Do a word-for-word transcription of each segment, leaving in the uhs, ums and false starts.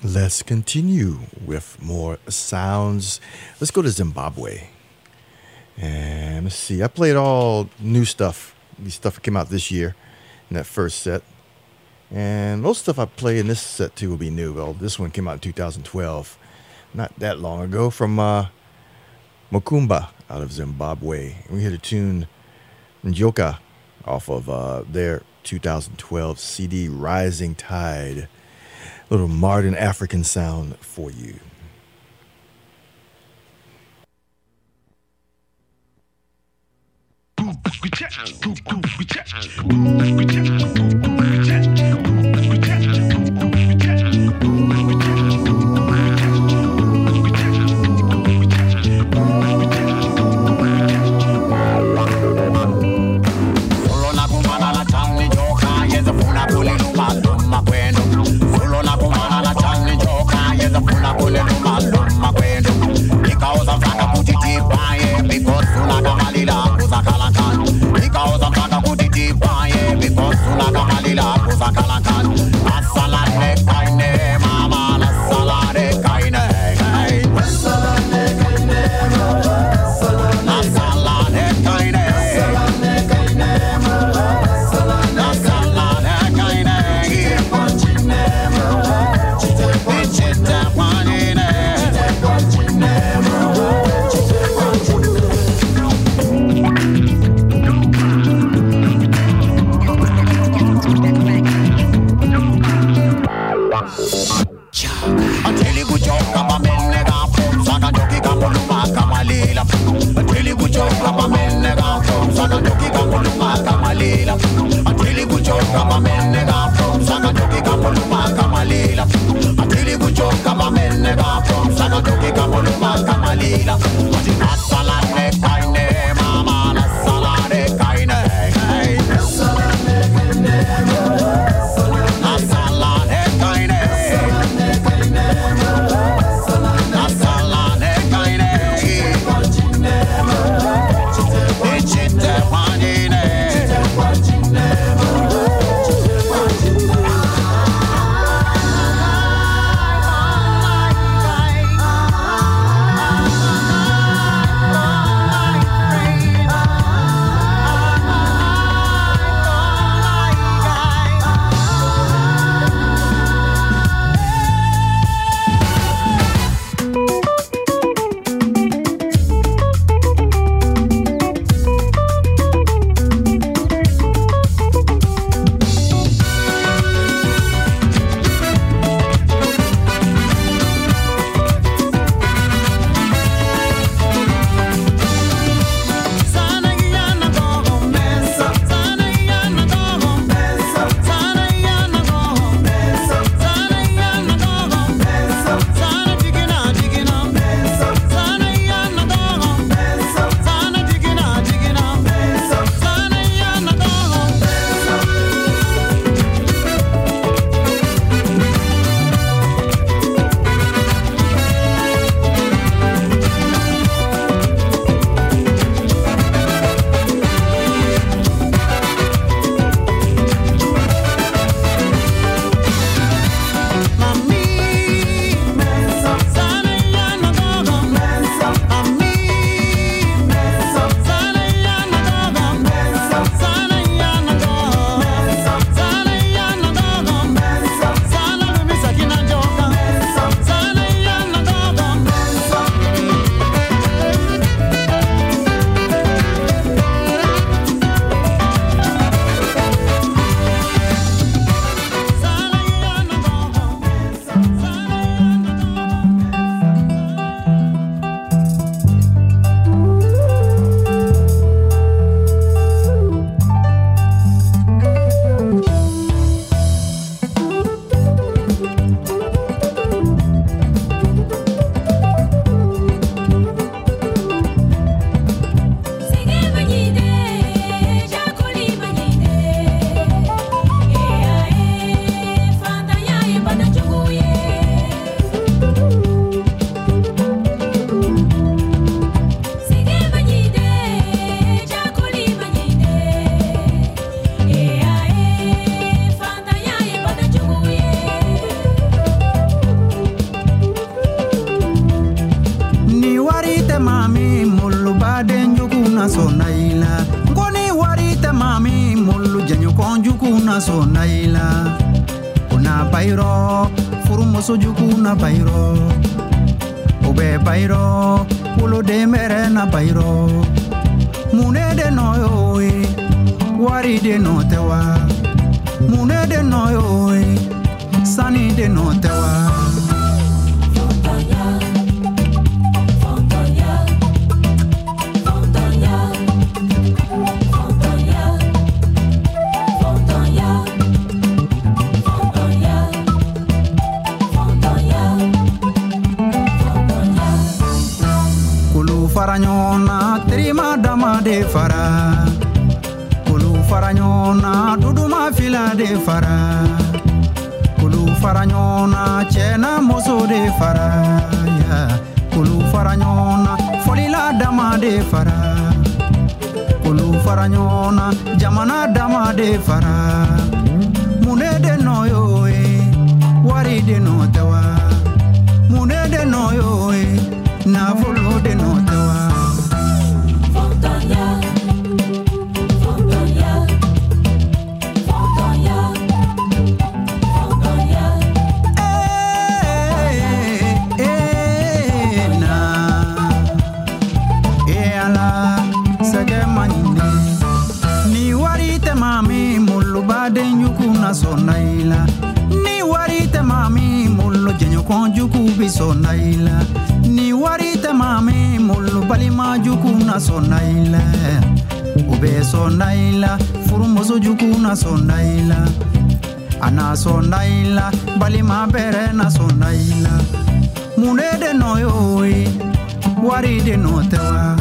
Let's continue with more sounds. Let's go to Zimbabwe. And let's see. I played all new stuff. The stuff that came out this year in that first set. And most stuff I play in this set too will be new. Well, this one came out in two thousand twelve. Not that long ago, from uh, Mokumba out of Zimbabwe. We heard a tune, Njoka, off of uh, their two thousand twelve C D, Rising Tide. A little modern African sound for you. Hey, na sonaila ngoni warite mami mulu janyo konjuku na sonaila una bayro furumoso juku na bayro obe bayro ulo de mere na bayro mune de noyoe wari de notewa mune de noyoe sani de notewa faranyona trima dama de fara kulu faranyona duduma fila de fara kulu faranyona chena moso de fara ya kulu faranyona folila dama de fara kulu faranyona jamana dama de fara mune de noyo e wari de no tawa mune de noyo e na volo de no tawa Fontanya Fontanya Fontanya Fontanya eh eh na eh ala sage manine ni warite mami mulu bade nyuku na sonaila ni warite mami mulu jenyo konjuku bi sonaila ni warite mami mulu balima juku na sonaila ube sonaila furumoso juku na sonaila ana sonaila balima bere na sonaila mune de noyoi wari de notewa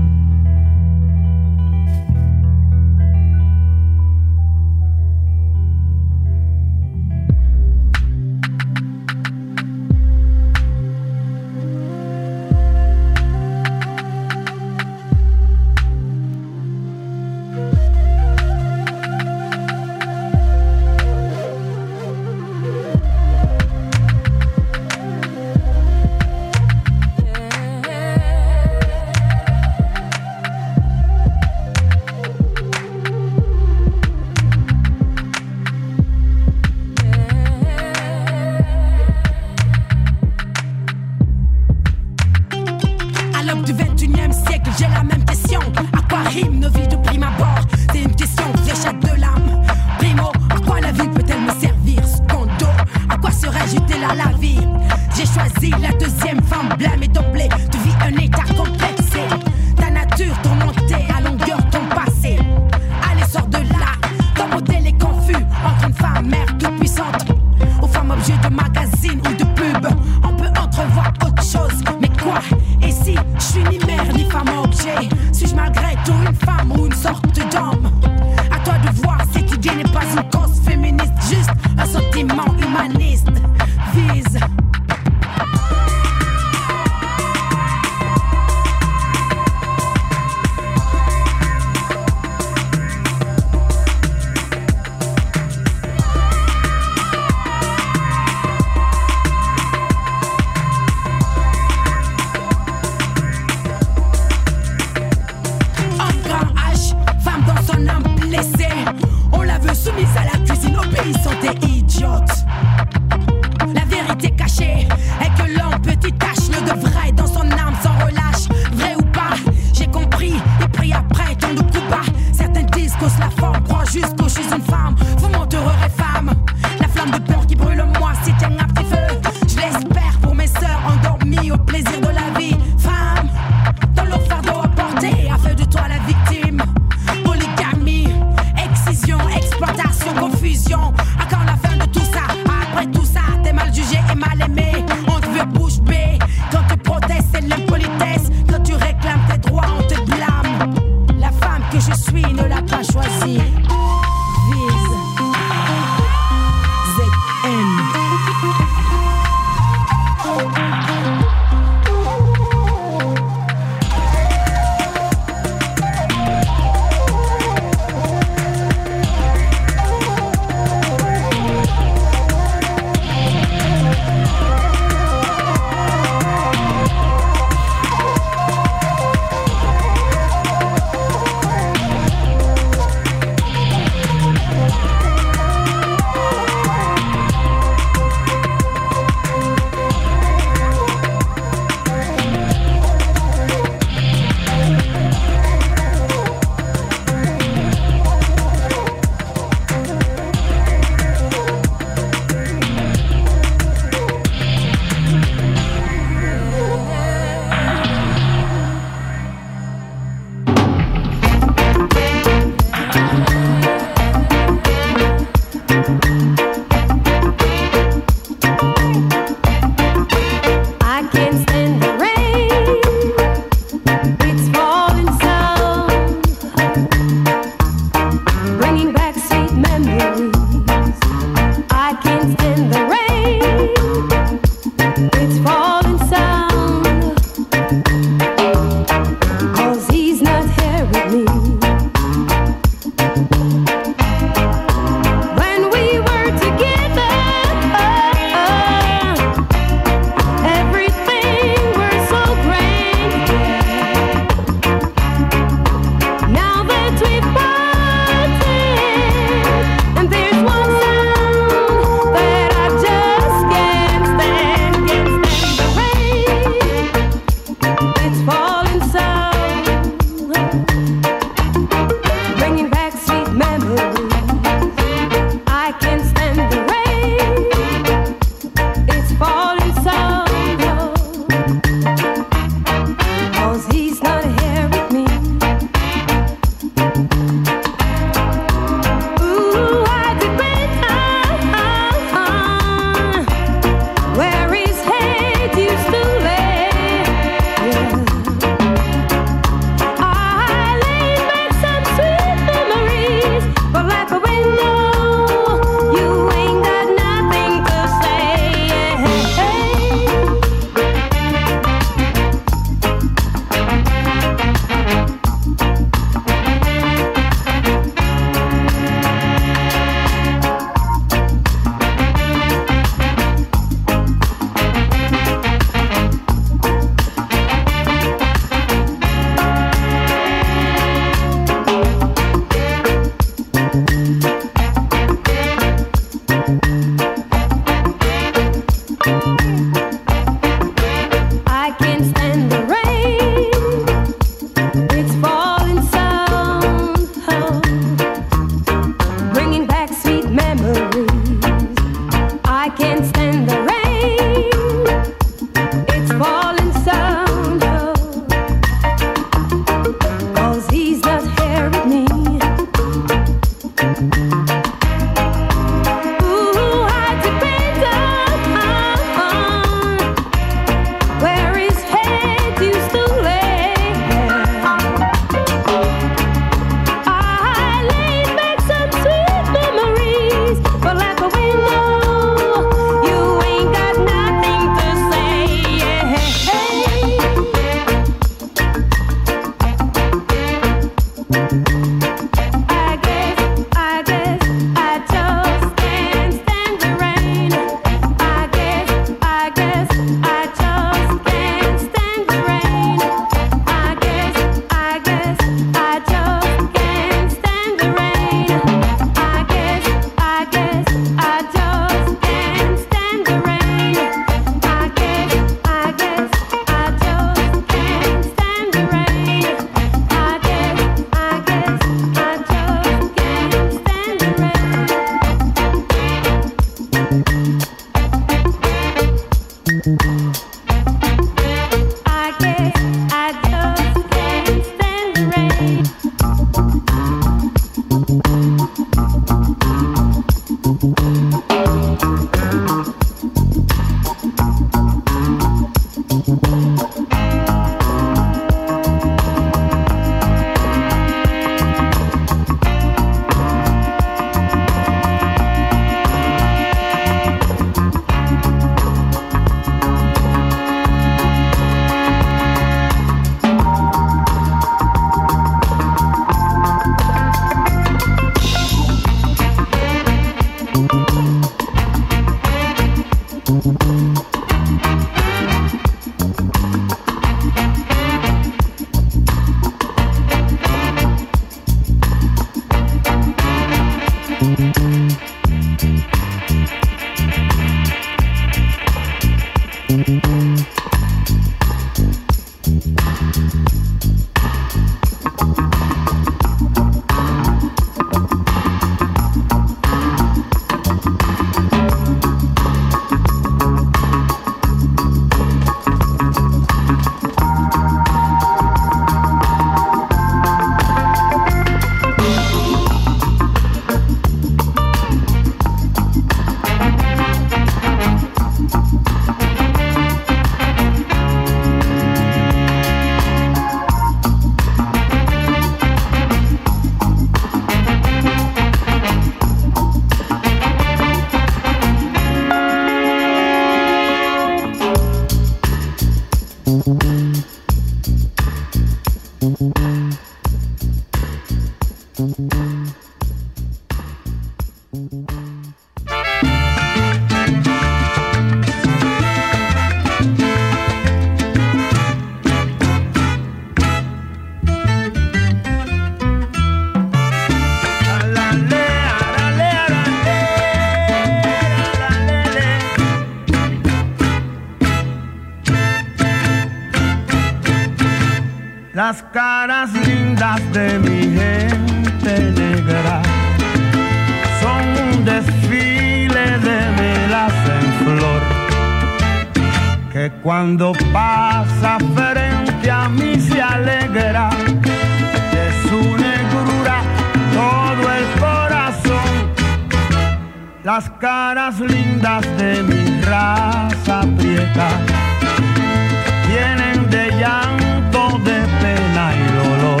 Las caras lindas de mi gente negra son un desfile de melas en flor, que cuando pasa frente a mí se alegra de su negrura todo el corazón. Las caras lindas de mi raza prieta tienen de llanto, de pena y dolor.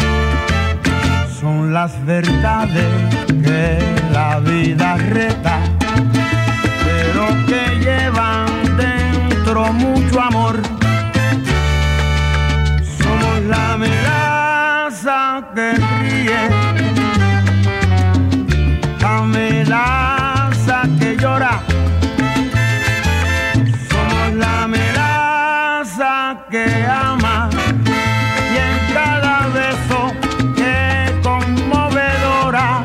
Son las verdades que la vida reta, pero que llevan dentro mucho amor. Somos la melaza que ríe, la melaza que llora. Somos la melaza que ama, y en cada beso que conmovedora.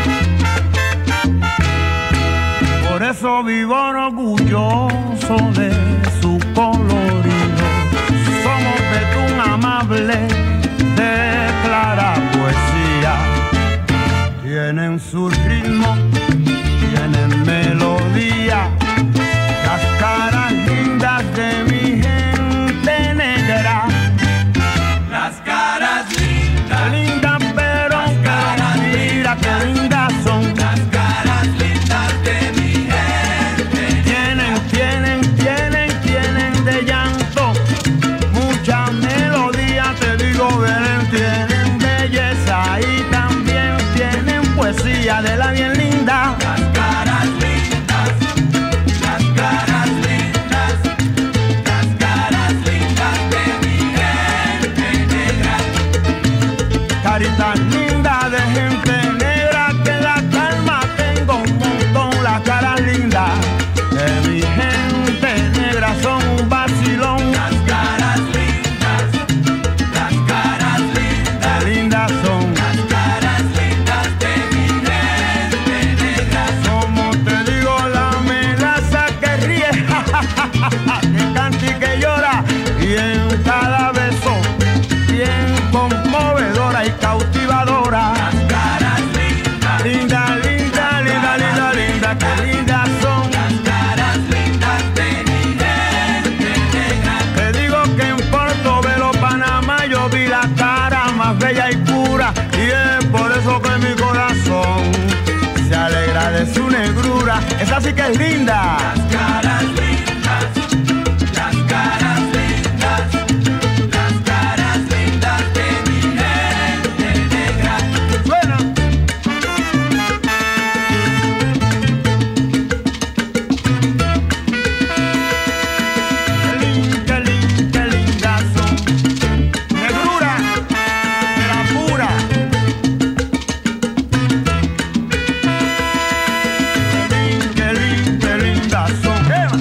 Por eso vivo orgulloso de su colorido. Somos betún amable de clara poesía. Tienen su ritmo, tienen melodía. Las caras lindas de mi gente negra. Las caras lindas, Lindas pero Las caras mira lindas, qué lindas son. las caras lindas de mi gente. Tienen, tienen, tienen, tienen de llanto mucha melodía, te digo, ven, tienen belleza y también tienen poesía de la bien linda. Las caras lindas, las caras lindas, las caras lindas de mi gente negra. Caritas lindas de gente negra, que la calma tengo un montón. Las caras lindas de mi gente negra son un vacilón. Las caras lindas, las caras lindas, Qué lindas son. las caras lindas de mi gente negra. Como te digo, la melaza que ríe, que canta y que llora, y en cada beso bien conmovedora y cautivadora. Las caras lindas, Linda, linda, linda, linda, linda, qué lindas son. las caras lindas de mi gente negra. Te digo que en Portobelo, Panamá, yo vi la cara más bella y pura, y es por eso que mi corazón se alegra de su negrura. Esa sí que es linda. Las caras lindas, las caras lindas, las caras lindas de mi gente negra. Suena. Qué lin- qué lin- qué lindas son. Negrura de la pura. Qué lin- qué lin- qué lindas son. Eva.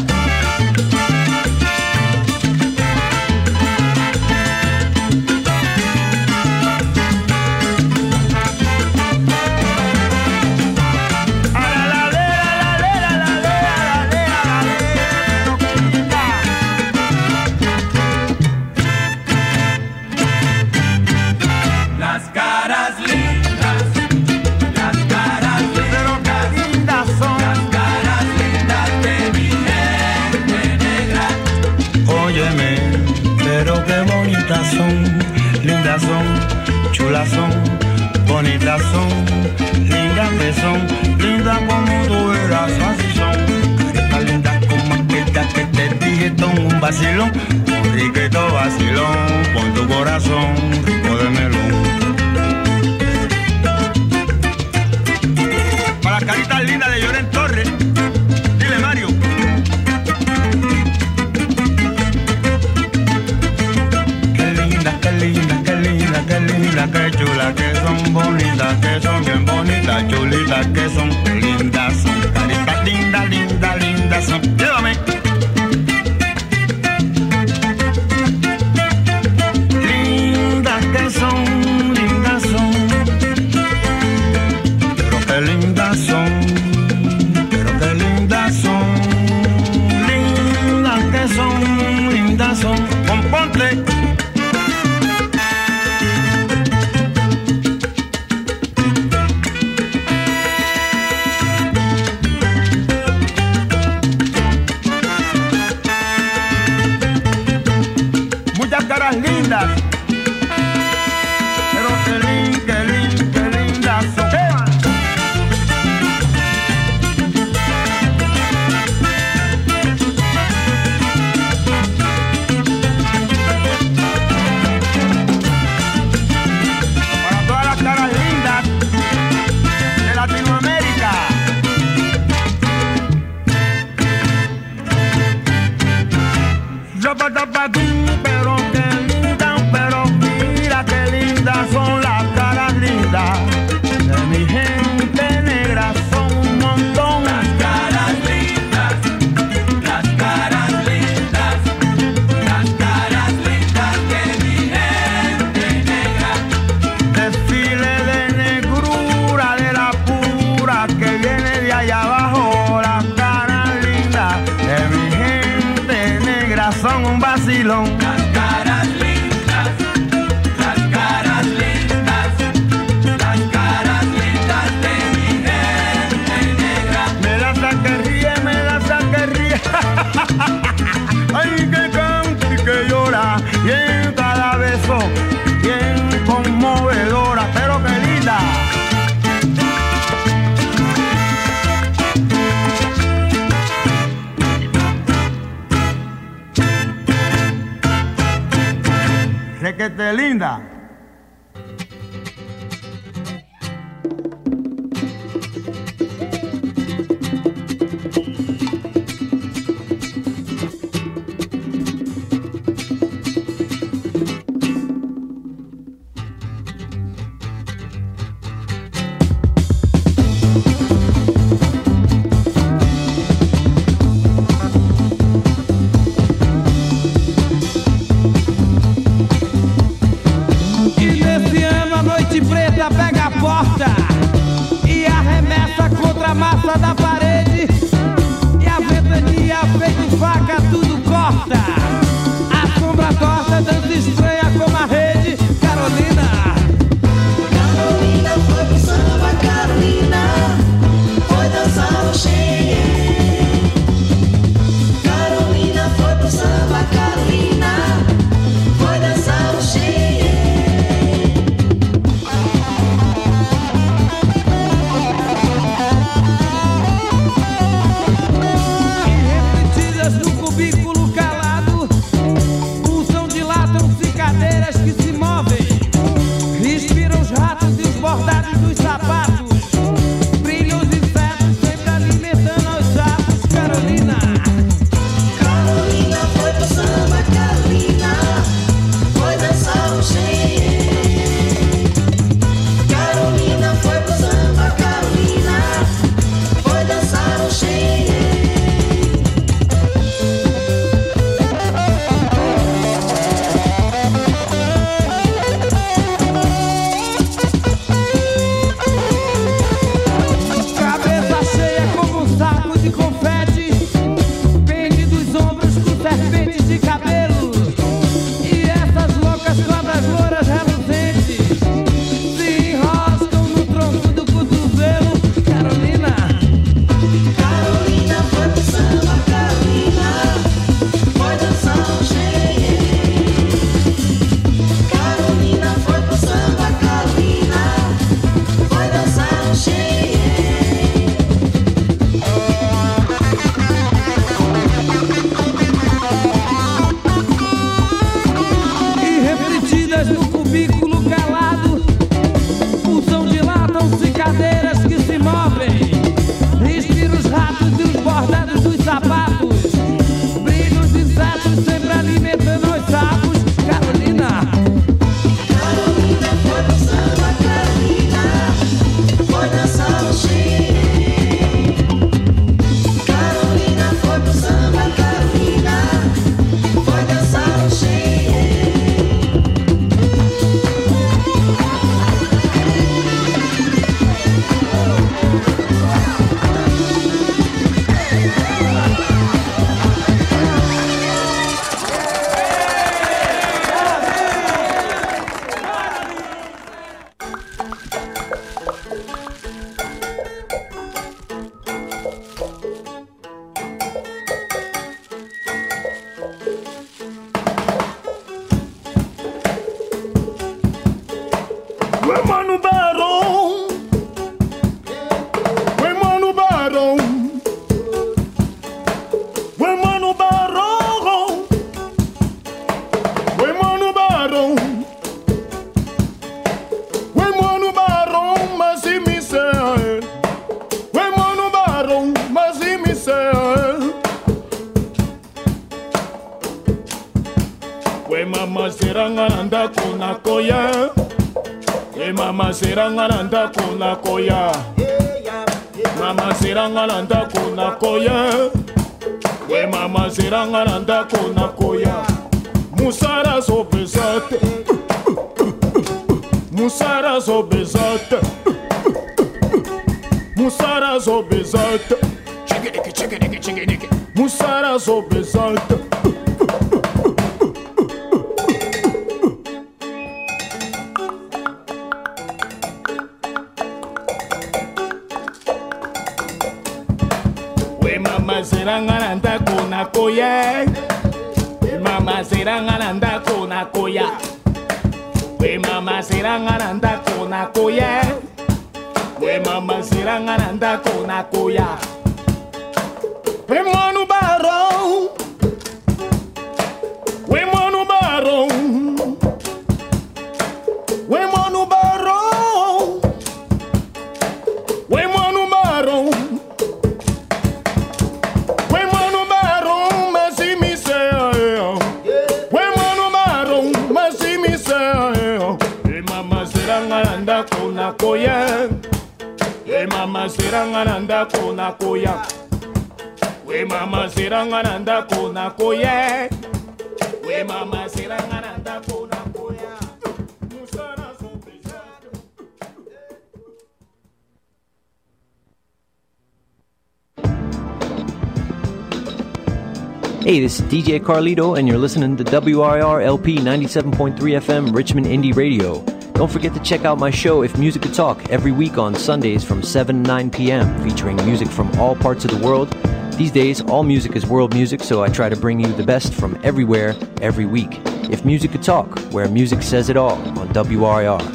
Las caras lindas, las caras lindas, las caras lindas de mi gente negra. Óyeme, pero qué bonitas son, lindas son, chulas son, bonitas son, lindas que son, lindas como tú eras, así son. Caritas lindas como aquellas que te dije, son un vacilón, un riquito vacilón, con tu corazón rico de melón. Para las caritas lindas de Lloren Torres, dile Mario. Qué linda, qué linda, qué linda, qué linda, qué chula, que son bonitas. linda. E arremessa contra a massa da parede, e a ventania feito faca tudo corta. A sombra torta dança estranha como a rede. Carolina, Carolina foi pro samba, Carolina foi dançar o xengue. Carolina foi pro samba, Carolina foi dançar o xengue. no cubículo calado, pulsam, dilatam-se cadeiras que se movem, respiram os ratos e os bordados dos sapatos, brilham os insetos sempre alimentando os sapos. Carolina, Carolina foi pro samba, Carolina foi dançar o xengue. Carolina foi pro samba, Carolina foi dançar o xengue. de confete, pende dos ombros com serpentes de cabelo, e essas loucas cobras louras reluzentes se enroscam no tronco do cotovelo. Carolina, Carolina foi pro samba, Carolina foi dançar o xengue. Carolina foi pro samba, Carolina foi dançar o xengue. no cubículo calado, pulsam, dilatam-se cadeiras que se movem, respiram os ratos e os bordados dos sapatos, brilham os insetos sempre alimentando os sapos. Carolina, Carolina foi pro samba, Carolina foi dançar o xengue. Carolina foi pro samba, Carolina foi dançar o xengue. Mano Barão, Ué Mano Barão, Ué Mano Barão, Ué Mano Barão, Ué Mano Barão, mas e me sei, Ué Mano Barão, mas e me sei, Ué Mama seranga anda com na coia. E mama seranga nanda kuna koya, mama seranga nanda kuna koya, we mama seranga nanda kuna koya. Musara so pesate, musara so pesate, musara so pesate, chicken chicken chicken chicken, musara so pesate. Mama seranga nanda kuna koya, mama seranga nanda kuna koya, we mama seranga nanda kuna koya, we mama seranga nanda kuna koya. We Mano Barão, we Mano Barão, We mama sirangana ndako na koya. We mama sirangana ndako na koya. We mama sirangana ndako na koya. Musana sopesa. Hey, this is D J Carlito, and you're listening to W I R L P ninety-seven point three F M Richmond Indie Radio. Don't forget to check out my show, If Music Could Talk, every week on Sundays from seven to nine p.m., featuring music from all parts of the world. These days, all music is world music, so I try to bring you the best from everywhere, every week. If Music Could Talk, where music says it all, on W R I R.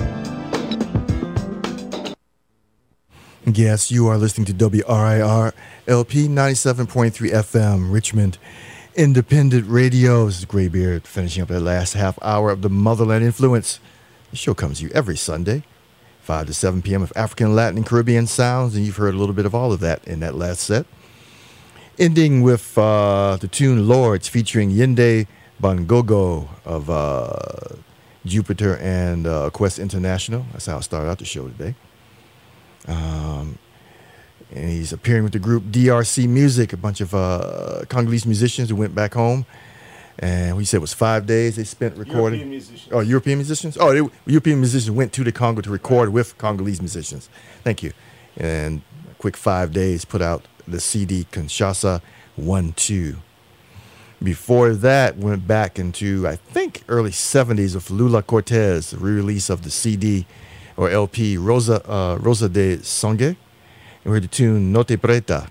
Yes, you are listening to W R I R L P ninety-seven point three F M, Richmond Independent Radio. This is Graybeard finishing up the last half hour of the Motherland Influence. The show comes to you every Sunday, five to seven p.m. of African, Latin, and Caribbean sounds, and you've heard a little bit of all of that in that last set. Ending with uh, the tune Lords featuring Yende Bangogo of uh, Jupiter and uh, Quest International. That's how I started out the show today. Um, and he's appearing with the group D R C Music, a bunch of uh, Congolese musicians who went back home. And we said it was five days they spent recording. European musicians. Oh, European musicians? Oh, they, European musicians went to the Congo to record with Congolese musicians. Thank you. And a quick five days put out the C D Kinshasa one two. Before that, went back into, I think, early seventies with Lula Cortez, the re-release of the C D or L P Rosa uh, Rosa de Sangue, and we heard the tune Note Preta.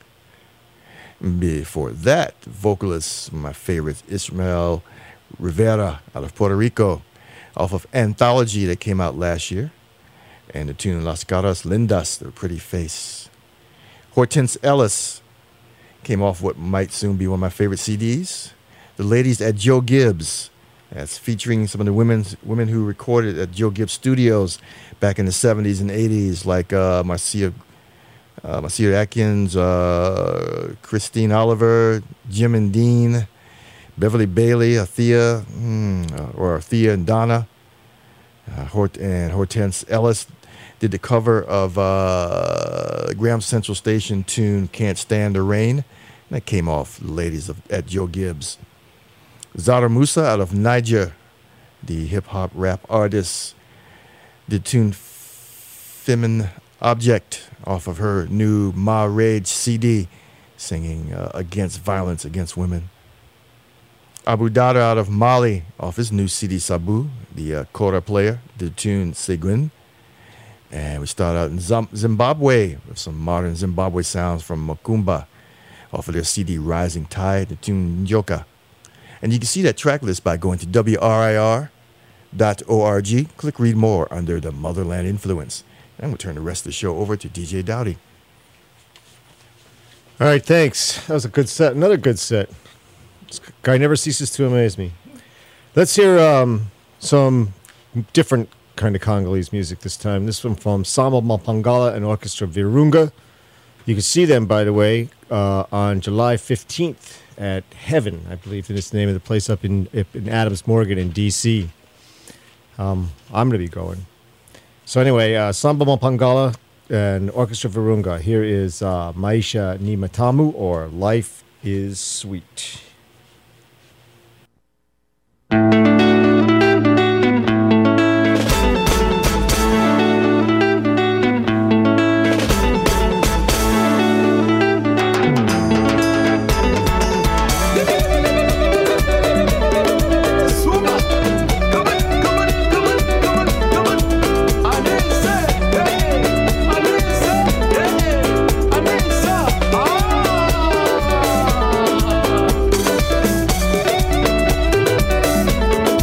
Before that, vocalist, my favorite, Ismael Rivera out of Puerto Rico, off of Anthology that came out last year, and the tune Las Caras Lindas, the pretty face. Hortense Ellis came off what might soon be one of my favorite C Ds, The Ladies at Joe Gibbs. That's featuring some of the women women who recorded at Joe Gibbs Studios back in the seventies and eighties, like uh, Marcia, uh, Marcia Atkins, uh, Christine Oliver, Jim and Dean, Beverly Bailey, Althea, mm, or Althea and Donna, uh, Hort- and Hortense Ellis did the cover of uh, Graham Central Station tune Can't Stand the Rain. And that came off the Ladies of, at Joe Gibbs. Zara Musa out of Niger, the hip-hop rap artist, did tune Feminine Object off of her new Ma Rage C D, singing uh, against violence against women. Abu Dada out of Mali off his new C D Sabu, the uh, kora player, did tune Seguin. And we start out in Zimbabwe with some modern Zimbabwe sounds from Makumba off of their C D Rising Tide, the tune Njoka. And you can see that track list by going to W R I R dot org. Click Read More under the Motherland Influence. And we'll turn the rest of the show over to D J Dowdy. All right, thanks. That was a good set. Another good set. This guy never ceases to amaze me. Let's hear um, some different kind of Congolese music this time. This one from Samba Mapangala and Orchestra Virunga. You can see them, by the way, uh, on July fifteenth at Heaven, I believe is the name of the place up in, in Adams Morgan in D C Um, I'm going to be going. So anyway, uh, Samba Mapangala and Orchestra Virunga. Here is uh, Maisha ni Matamu, or Life is Sweet. Ah!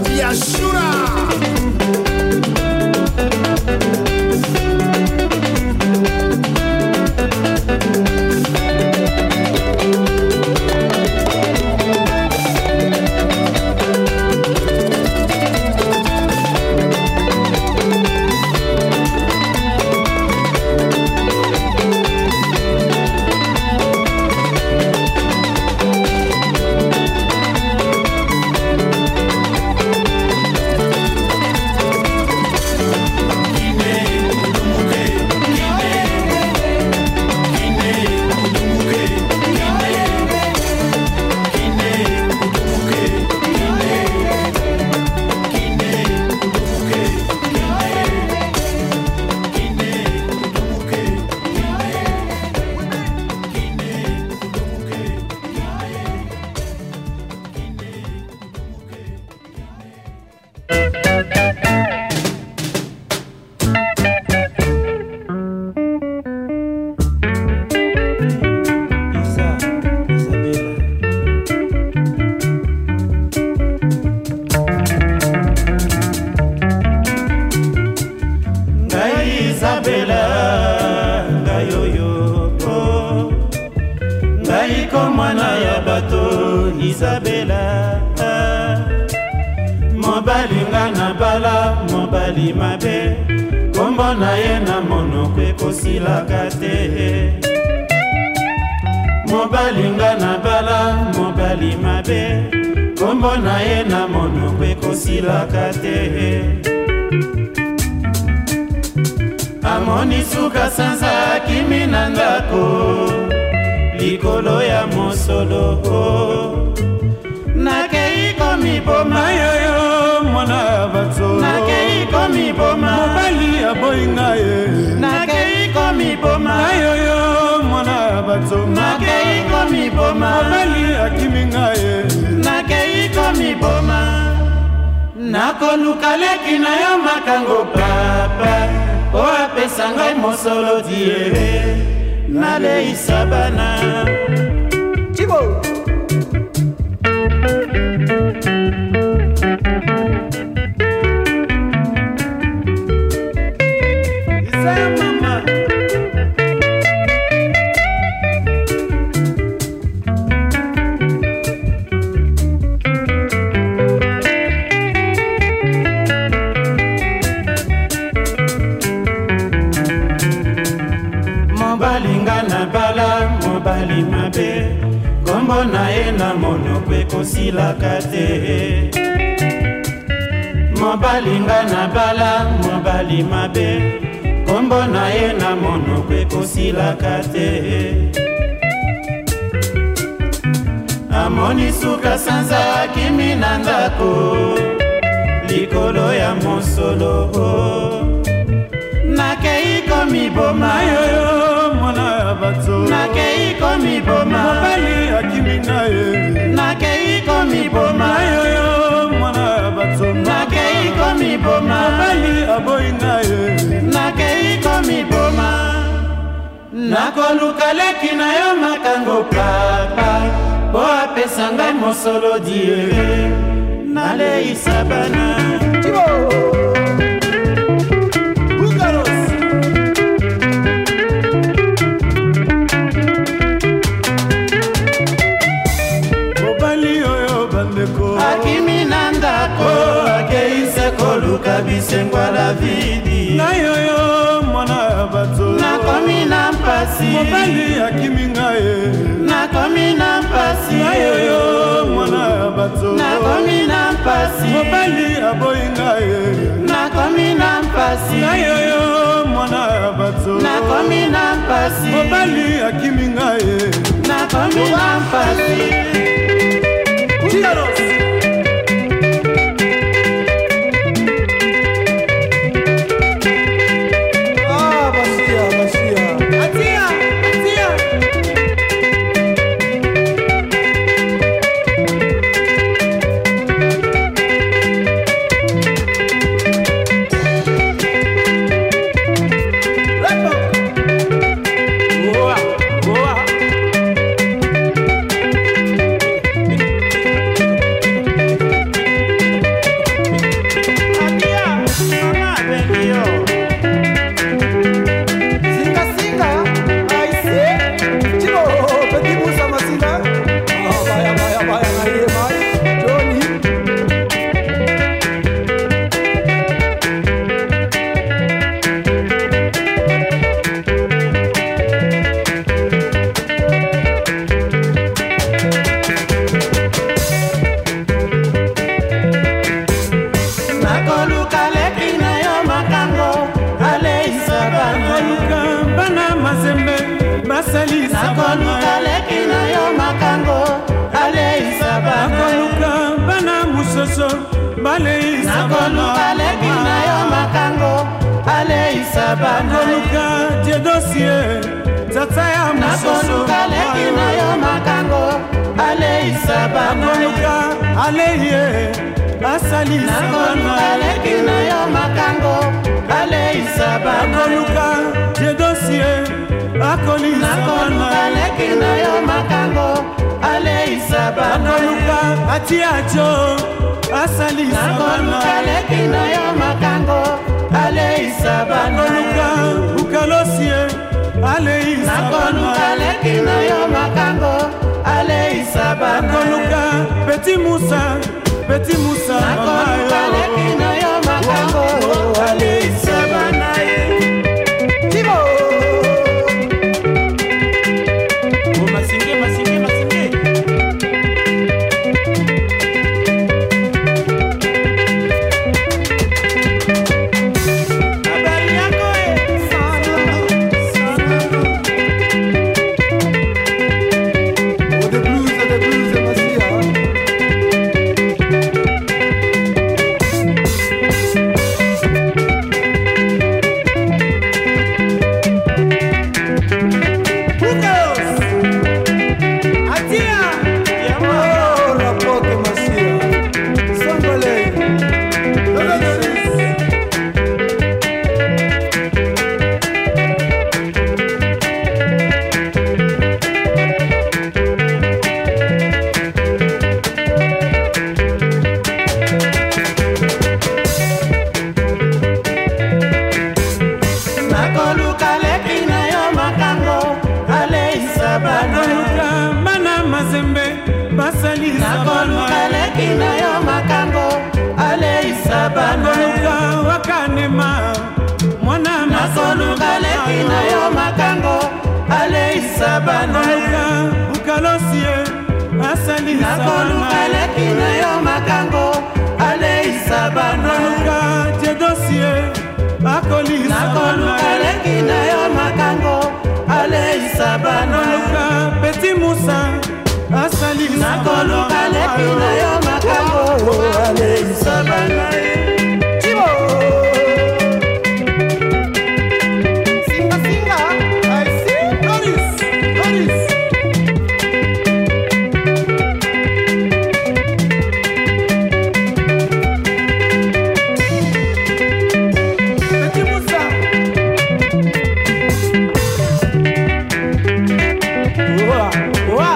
biashura. Amoni suka sanza kimi nandako likolo ya mosolo nakei komi boma yoyo mwana bato nakei komi boma mobali ya boinga ye nakei komi boma yoyo mwana bato nakei komi boma mobali ya kiminga ye nakei komi boma nakoluka leki na yo makango papa o apesa ngai mosolo diere naleisa bana Chibo Isaya mama mobali mabe kombo na ye na monoko ekosilaka te mobali nga na bala mobali mabe kombo na ye na monoko ekosilaka te amoni suka sanza kimi na ndako likolo ya mosolo nakei komi boma yoyo mwana bato nakei komi boma mobali akiminga ye nakei komi boma yoyo mwana bato nakei komi boma mobali aboinga ye nakei komi boma nakoluka leki na yo makango papa po apesa ngai mosolo diere naleisa bana Chibo akimi nandako akeise koluka bisengwa la vidi na yoyo mwana bato nakomi na mpasi mobali akimi ngaye nakomi na mpasi na yoyo mwana bato nakomi na mpasi mobali aboyi ngaye nakomi na mpasi na yoyo mwana bato nakomi na mpasi mobali akimi ngaye nakomi na mpasi Chiaros balei nakoluka leki na yo makango alei sabana nakoluka tie dossier tata ya musoso nakoluka leki na yo makango alei sabana nakoluka aleye asali sabana nakoluka leki na yo makango alei sabana nakoluka tie dossier akoli nakoluka leki na yo makango alei sabana nakoluka atiajo asali sabana nakoluka leki na yo makango alei sabana nakoluka ukalosie alei sabana nakoluka leki na yo makango alei sabana nakoluka petit Moussa petit Moussa nakoluka leki na yo makango alei sabana Tibo nakoluka leki na yo makango alei sabana nakoluka wakanema mwana nakoluka leki na yo makango alei sabana nakoluka ukalosie asali nakoluka leki na yo makango alei sabana nakoluka tie dossier akoli nakoluka leki na yo makango alei sabana nakoluka petit Moussa asali nakoluka leki na yo makango alei sabana Tibo Singa singa I see Doris Doris petit Moussa Oa oa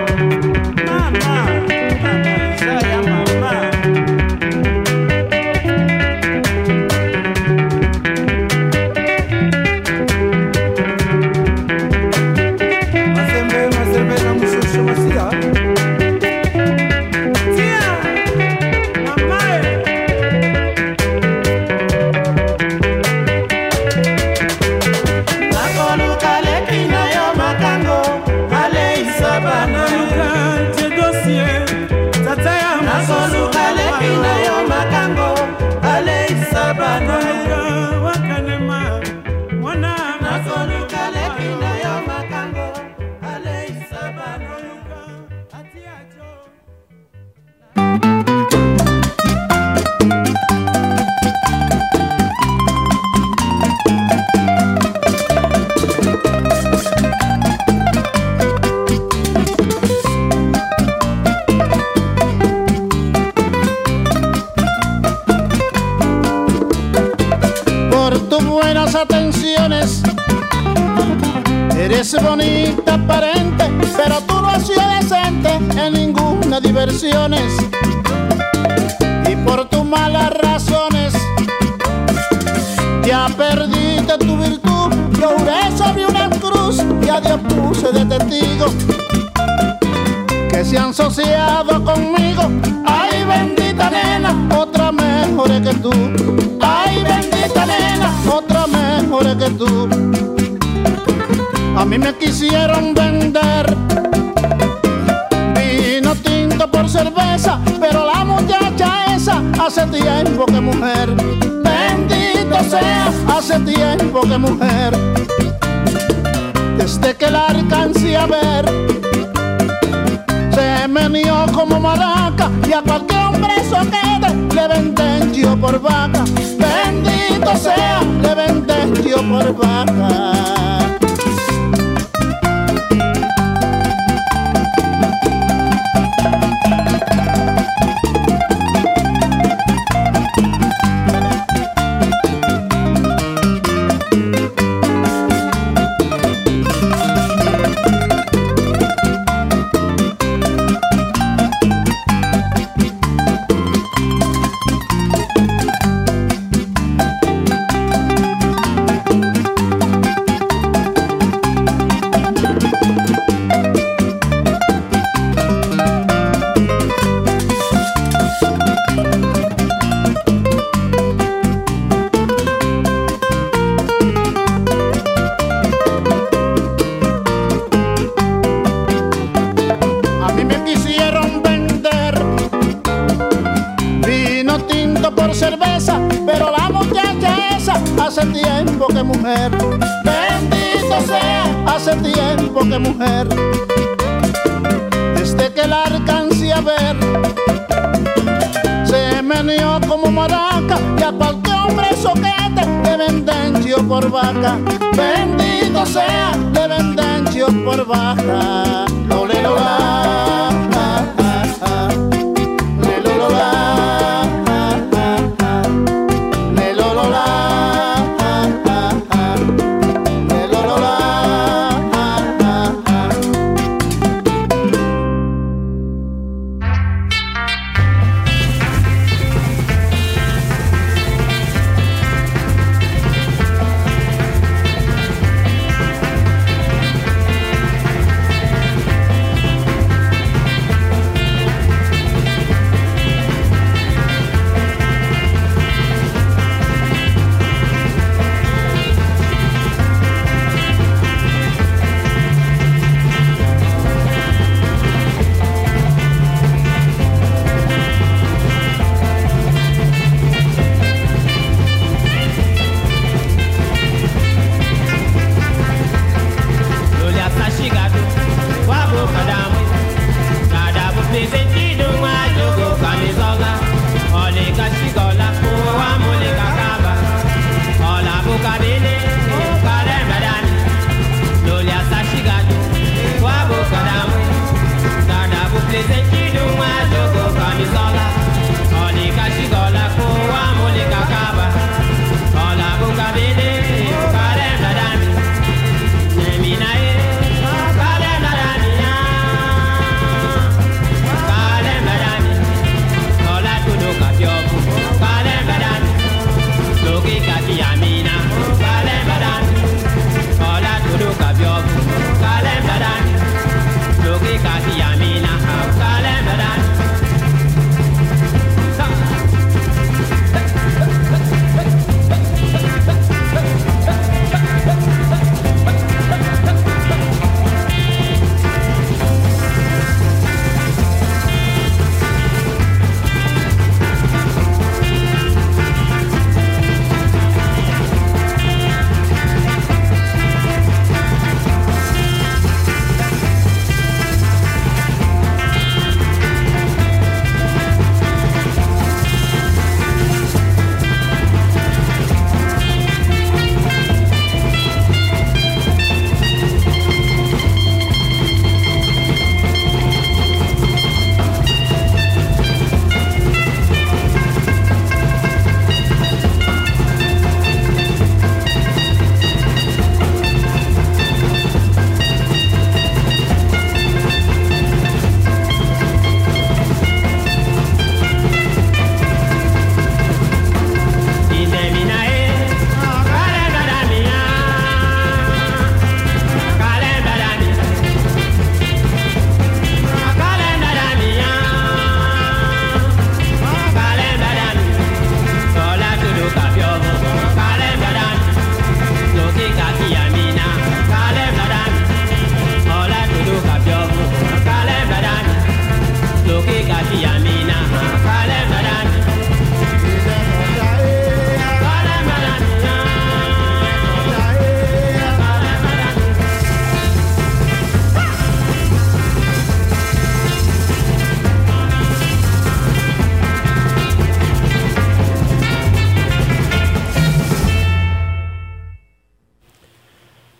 Eres bonita aparente, pero tú no has sido decente en ninguna diversiones. Y por tus malas razones ya perdiste tu virtud. Yo juré sobre una cruz y a Dios puse de testigo que se han asociado conmigo. Ay, bendita nena, otra mejor que tú. Ay, bendita nena, otra mejor que tú. A mí me quisieron vender vino tinto por cerveza, pero la muchacha esa hace tiempo que mujer. Bendito sea, hace tiempo que mujer. Desde que la alcancé a ver, se me nió como maraca y a cualquier hombre soquete soquete, le venden yo por vaca. Bendito sea, le venden yo por vaca. Hace tiempo que mujer, bendito sea, hace tiempo que mujer, desde que la alcancé a ver, se meneó como maraca y a cualquier hombre soquete le venden yo por vaca. Bendito sea, le venden yo por vaca. Lo, le, lo, la, ah, ah, ah. Le, lo, lo, la, ah, ah, ah. Le, lo, lo, la.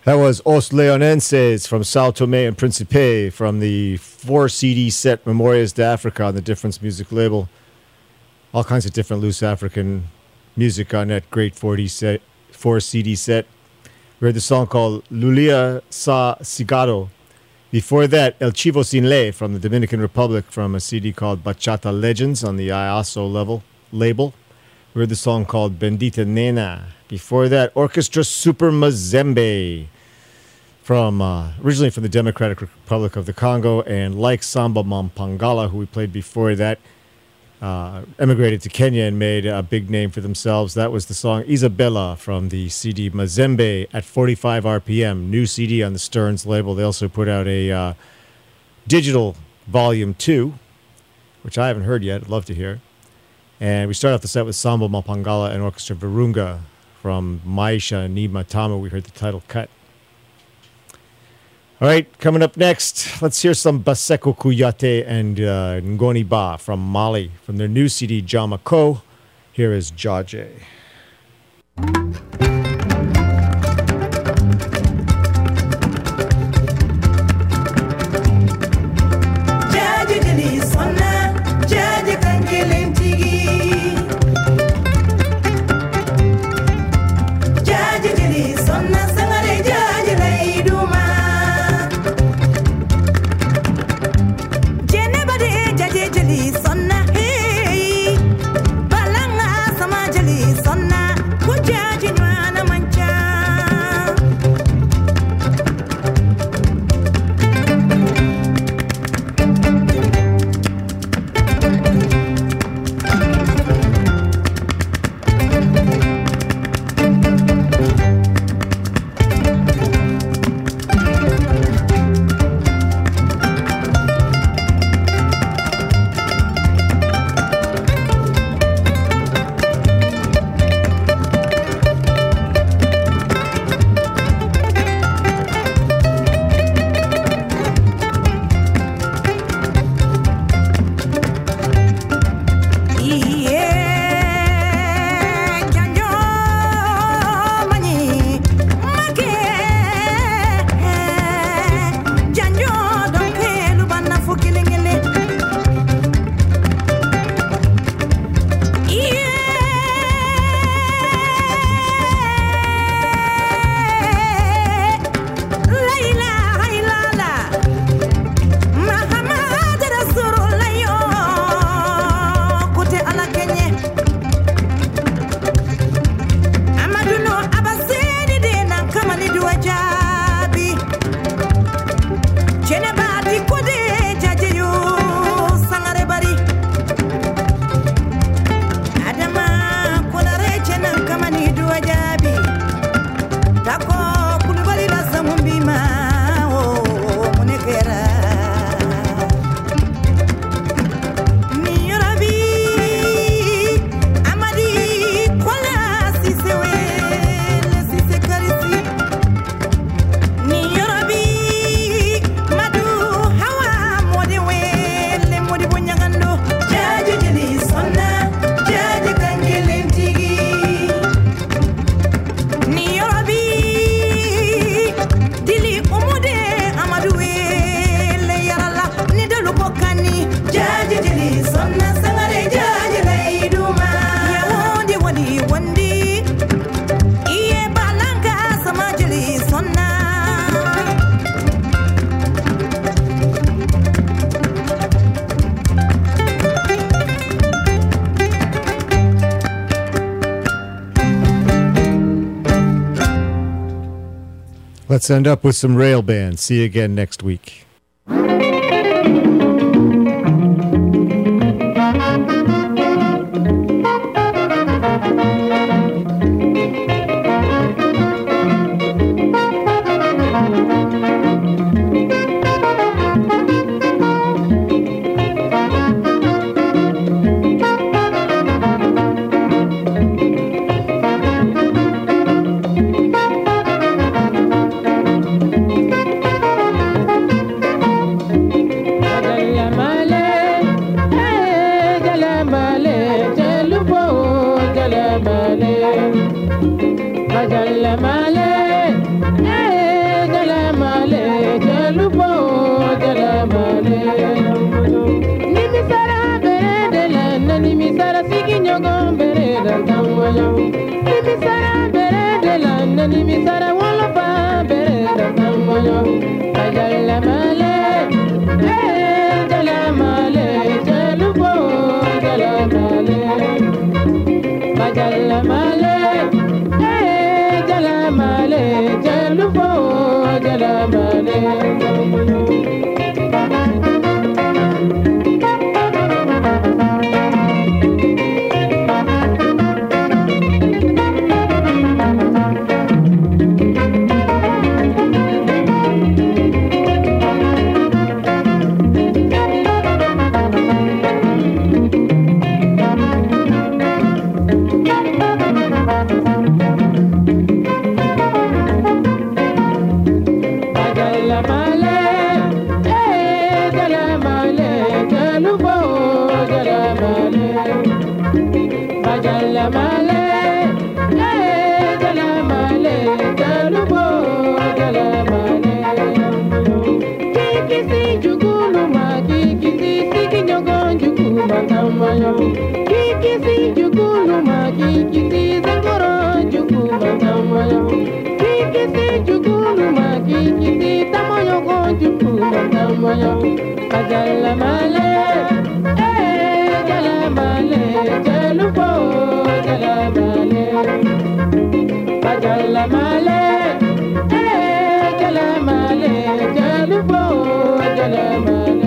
That was Os Leonenses from Sao Tome and Principe from the four C D set Memorias de Africa on the Difference Music label. All kinds of different loose African music on that great four C D set. We heard the song called Lulia Sa Cigaro. Before that, El Chivo Sin Ley from the Dominican Republic from a C D called Bachata Legends on the I A S O level, label. We heard the song called Bendita Nena. Before that, Orchestra Super Mazembe from uh, originally from the Democratic Republic of the Congo, and like Samba Mampangala, who we played before that, uh, emigrated to Kenya and made a big name for themselves. That was the song Isabella from the C D Mazembe at forty-five R P M, new C D on the Stearns label. They also put out a uh, digital volume two, which I haven't heard yet. I'd love to hear. And we start off the set with Samba Mampangala and Orchestra Virunga from Maisha Ni Matamu. We heard the title cut. All right, coming up next, let's hear some Baseko Kuyate and uh, Ngoni Ba from Mali from their new C D Jamako. Here is Jaje. Let's end up with some rail bands. See you again next week. Jalle male, eh. Jalamale, eh, Jalamale, Jalufo, Jalamale. Jalamale, eh, Jalamale, Jalufo, Jalamale. Jalamale, eh, Jalamale, Jalufo, Jalamale.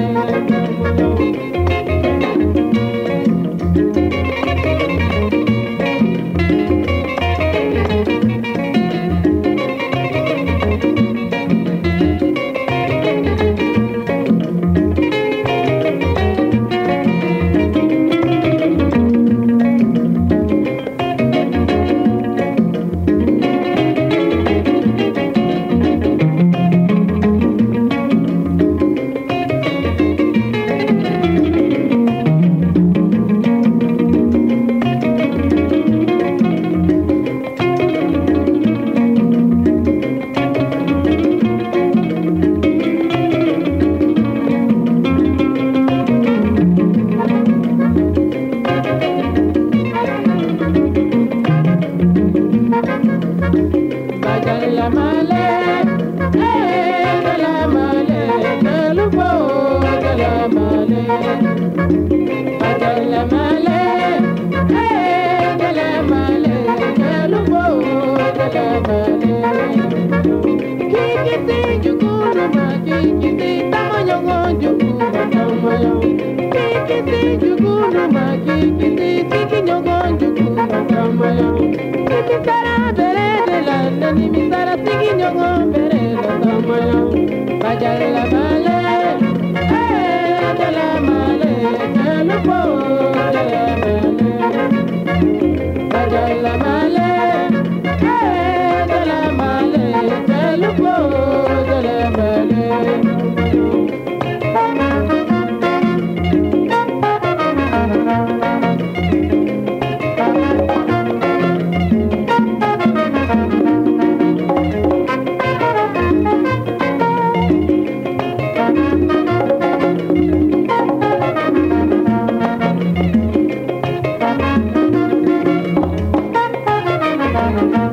Thank you.